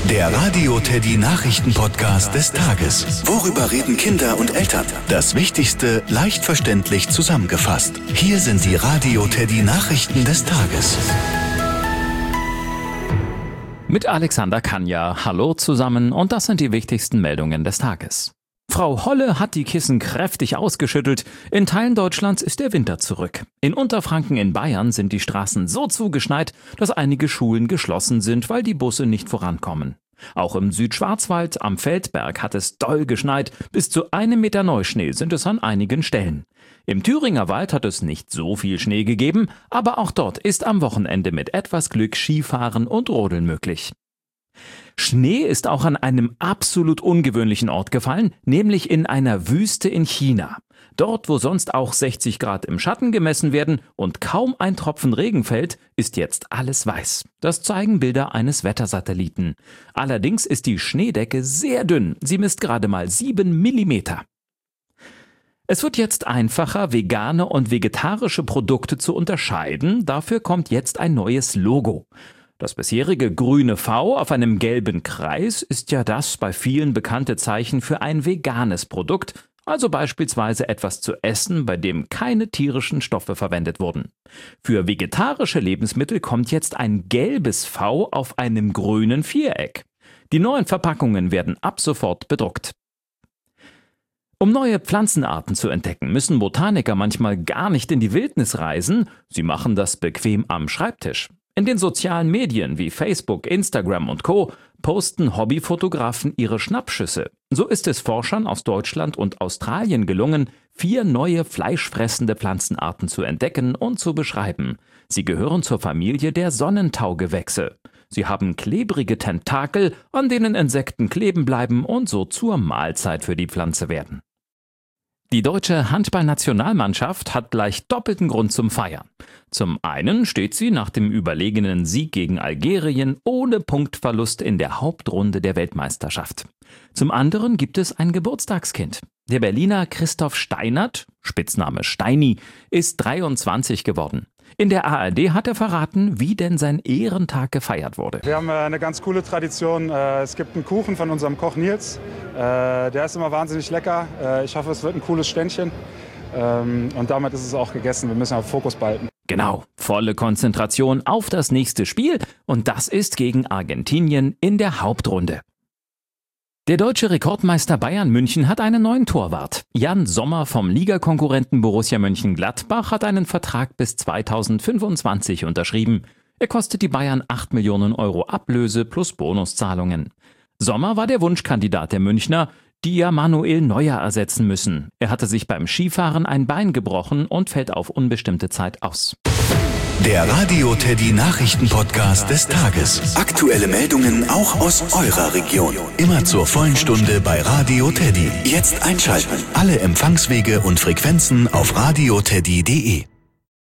Der Radio Teddy Nachrichten-Podcast des Tages. Worüber reden Kinder und Eltern? Das Wichtigste leicht verständlich zusammengefasst. Hier sind die Radio Teddy Nachrichten des Tages. Mit Alexander Kanja. Hallo zusammen und das sind die wichtigsten Meldungen des Tages. Frau Holle hat die Kissen kräftig ausgeschüttelt. In Teilen Deutschlands ist der Winter zurück. In Unterfranken in Bayern sind die Straßen so zugeschneit, dass einige Schulen geschlossen sind, weil die Busse nicht vorankommen. Auch im Südschwarzwald am Feldberg hat es doll geschneit. Bis zu 1 Meter Neuschnee sind es an einigen Stellen. Im Thüringer Wald hat es nicht so viel Schnee gegeben, aber auch dort ist am Wochenende mit etwas Glück Skifahren und Rodeln möglich. Schnee ist auch an einem absolut ungewöhnlichen Ort gefallen, nämlich in einer Wüste in China. Dort, wo sonst auch 60 Grad im Schatten gemessen werden und kaum ein Tropfen Regen fällt, ist jetzt alles weiß. Das zeigen Bilder eines Wettersatelliten. Allerdings ist die Schneedecke sehr dünn. Sie misst gerade mal 7 Millimeter. Es wird jetzt einfacher, vegane und vegetarische Produkte zu unterscheiden. Dafür kommt jetzt ein neues Logo. Das bisherige grüne V auf einem gelben Kreis ist ja das bei vielen bekannte Zeichen für ein veganes Produkt, also beispielsweise etwas zu essen, bei dem keine tierischen Stoffe verwendet wurden. Für vegetarische Lebensmittel kommt jetzt ein gelbes V auf einem grünen Viereck. Die neuen Verpackungen werden ab sofort bedruckt. Um neue Pflanzenarten zu entdecken, müssen Botaniker manchmal gar nicht in die Wildnis reisen, sie machen das bequem am Schreibtisch. In den sozialen Medien wie Facebook, Instagram und Co. posten Hobbyfotografen ihre Schnappschüsse. So ist es Forschern aus Deutschland und Australien gelungen, 4 neue fleischfressende Pflanzenarten zu entdecken und zu beschreiben. Sie gehören zur Familie der Sonnentaugewächse. Sie haben klebrige Tentakel, an denen Insekten kleben bleiben und so zur Mahlzeit für die Pflanze werden. Die deutsche Handballnationalmannschaft hat gleich doppelten Grund zum Feiern. Zum einen steht sie nach dem überlegenen Sieg gegen Algerien ohne Punktverlust in der Hauptrunde der Weltmeisterschaft. Zum anderen gibt es ein Geburtstagskind. Der Berliner Christoph Steinert, Spitzname Steini, ist 23 geworden. In der ARD hat er verraten, wie denn sein Ehrentag gefeiert wurde. Wir haben eine ganz coole Tradition. Es gibt einen Kuchen von unserem Koch Nils. Der ist immer wahnsinnig lecker. Ich hoffe, es wird ein cooles Ständchen. Und damit ist es auch gegessen. Wir müssen auf Fokus behalten. Genau, volle Konzentration auf das nächste Spiel. Und das ist gegen Argentinien in der Hauptrunde. Der deutsche Rekordmeister Bayern München hat einen neuen Torwart. Jan Sommer vom Ligakonkurrenten Borussia Mönchengladbach hat einen Vertrag bis 2025 unterschrieben. Er kostet die Bayern 8 Millionen Euro Ablöse plus Bonuszahlungen. Sommer war der Wunschkandidat der Münchner, die ja Manuel Neuer ersetzen müssen. Er hatte sich beim Skifahren ein Bein gebrochen und fällt auf unbestimmte Zeit aus. Der Radio Teddy Nachrichten-Podcast des Tages. Aktuelle Meldungen auch aus eurer Region. Immer zur vollen Stunde bei Radio Teddy. Jetzt einschalten. Alle Empfangswege und Frequenzen auf radioteddy.de.